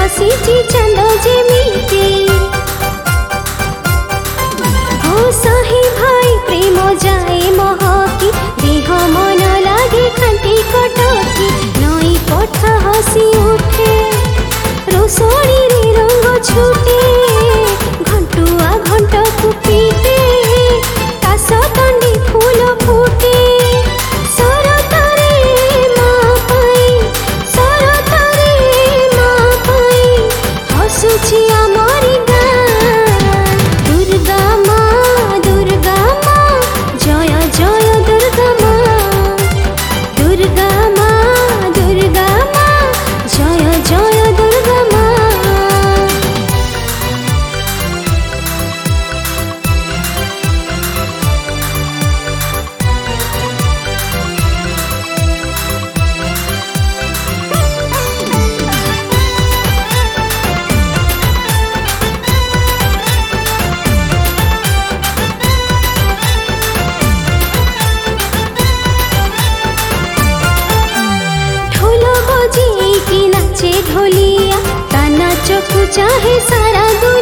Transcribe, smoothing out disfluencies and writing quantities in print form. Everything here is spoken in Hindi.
आसीची चंद जेमिति हो साही भाई प्रेम जाए महकी देह मन लागे खांटी कटकी नई पठा हसी उठे रोसड़ी रे रंग छुटे घंटुआ घंट कुपीते तास तंडी फूल फुटे सरतरे माँ पाई सरतरे माँ पाई हसुची आमरी गाँ दुर्गा माँ जय जय दुर्गा माँ दुर्गा माँ जय जय दुर्गा माँ। ढोल बजे की नाचे ढोलिया ता नाचकु चाहे सारा दुनिया।